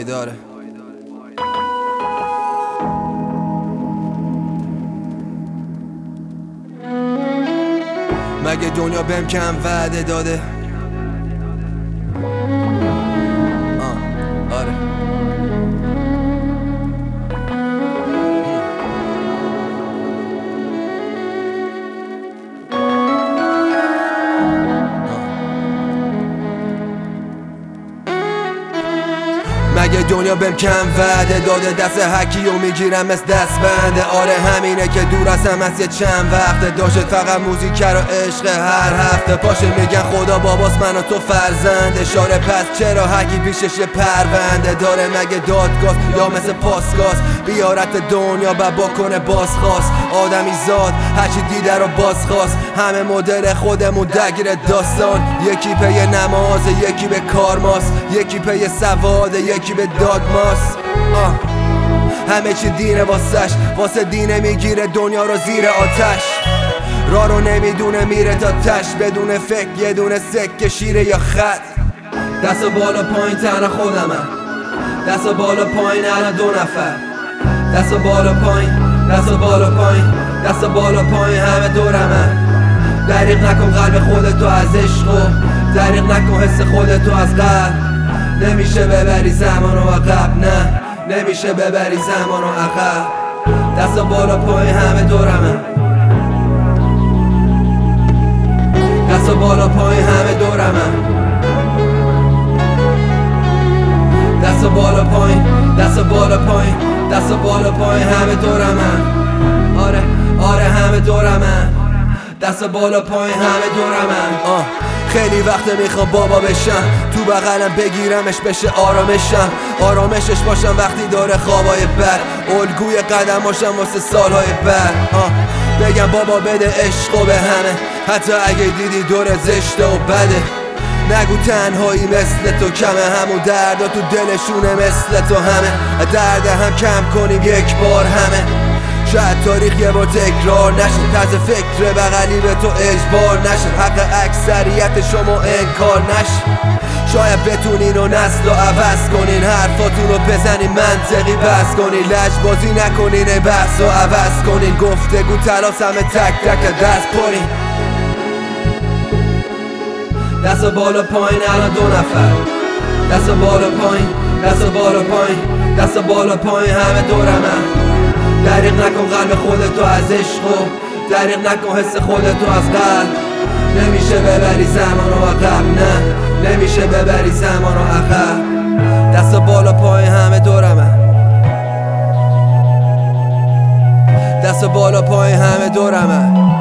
پایداره. مگه دنیا بهم کم وعده داده؟ آره. مگه دنیا بهم کم وعده داده؟ دست حکیو میگیرم مثل دست بنده. آره همینه که دور ازم از یه چند وقته. داشت فقط موزیک و عشق هر هفته. پاشه میگن خدا باباست من و تو فرزند. اشاره پس چرا حکی پیشش یه پرونده داره؟ مگه دادگاه یا مثل پاسگاز بیارت دنیا با کنه بازخواست؟ آدمی زاد هرچی دیده رو بازخواست. همه مدل خودمون درگیر داستان. یکی پی نماز یکی به کارماست. یکی پی سواد یکی به داگماست. همه چی دینه واسه دینه میگیره دنیا رو زیر آتش. راه رو نمیدونه میره تا تش. بدون فکر یه دونه سکه شیره یا خط. دست بالا پایین تنها خودمم. دست بالا پایین الان دو نفر. دست بالا پایین دست بالا پایین دست بالا پایین همه دورمن. دریغ نکن قلب خودتو از عشق و دریغ نکن حس خودتو از قلب. نمیشه ببری زمانو عقب. نه نمیشه ببری زمانو عقب. دست بالا پایین همه دورمن. دست بالا پایین همه دورمن. دست بالا پایین دست بالا پایین دست بالا پایین همه دورمن. آره همه دورمن. دست بالا پایین همه دورمن. خیلی وقت میخوام بابا بشم. تو بغلم بگیرمش بشه آرامشم. آرامشش باشم وقتی داره خوابای بد. الگوی قدماشم واسه سالهای بعد. بگم بابا بده عشقو به همه. حتی اگه دیدی دور زشته و بده. نگو تنهایی مثل تو کمه. همون دردا تو دلشونه مثل تو همه. درد هم کم کنیم یک بار همه. شاید تاریخ یه بار تکرار نشه. طرز فکر بغلی به تو اجبار نشه. حق اکثریت شما انکار نشه. شاید بتونین و نسل رو عوض کنین. حرفاتون رو بزنین منطقی بس کنین. لجبازی نکنین بحث رو عوض کنین. گفتگو تلاس همه تک تک دست پرین. دست بالا پایین الان دو نفر. دست بالا پایین دست بالا پایین دست بالا پایین همه دورمن. دریغ نکن قلب خودتو از عشق و دریغ نکن حس خودتو از قلب. نمیشه ببری زمانو عقب. نه نمیشه ببری زمانو عقب. دست بالا پایین همه دورمن. دست بالا پایین همه دورمن.